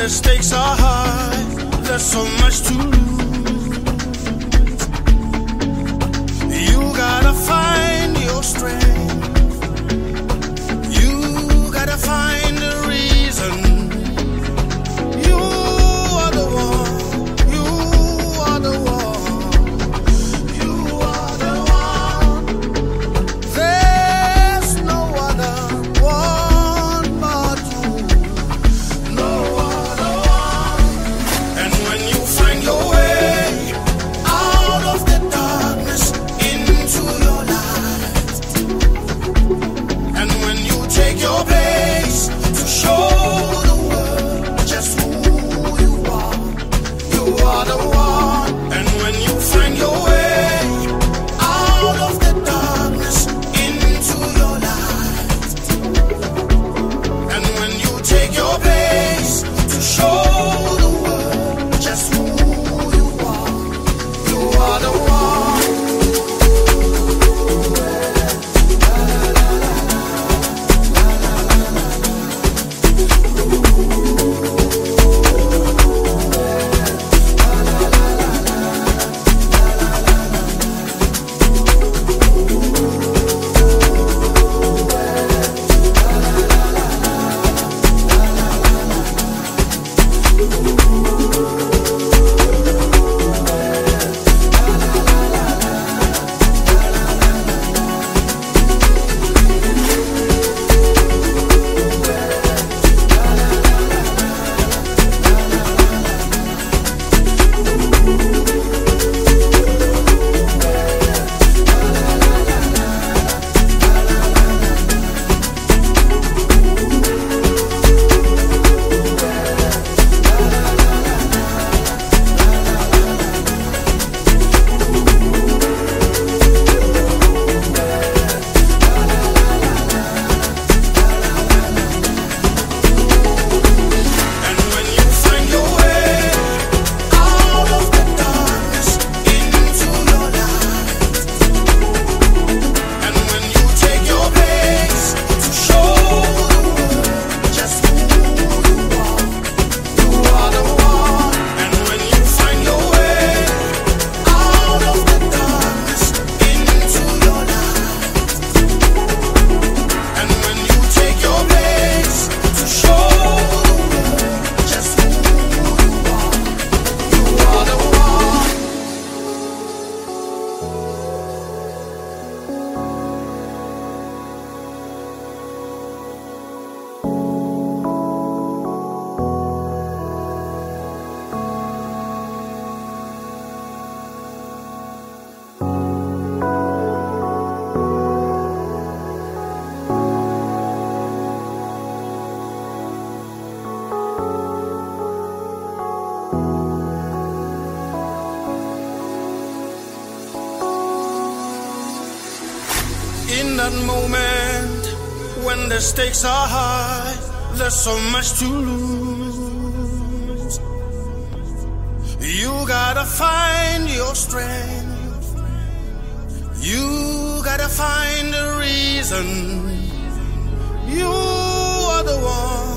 the stakes are high, there's so much to lose. You gotta find your strength. You gotta find a reason. You are the one. You are the one. You are the one. There's no other one but you. No other one. And when you find your way out of the darkness into your light, and when you take your place to show the world just who you are the one. And when you find your way out of the darkness into your light, and when you take your place to show the world just who you are the one. In that moment when the stakes are high, there's so much to lose. You gotta find your strength. You gotta find a reason. You are the one.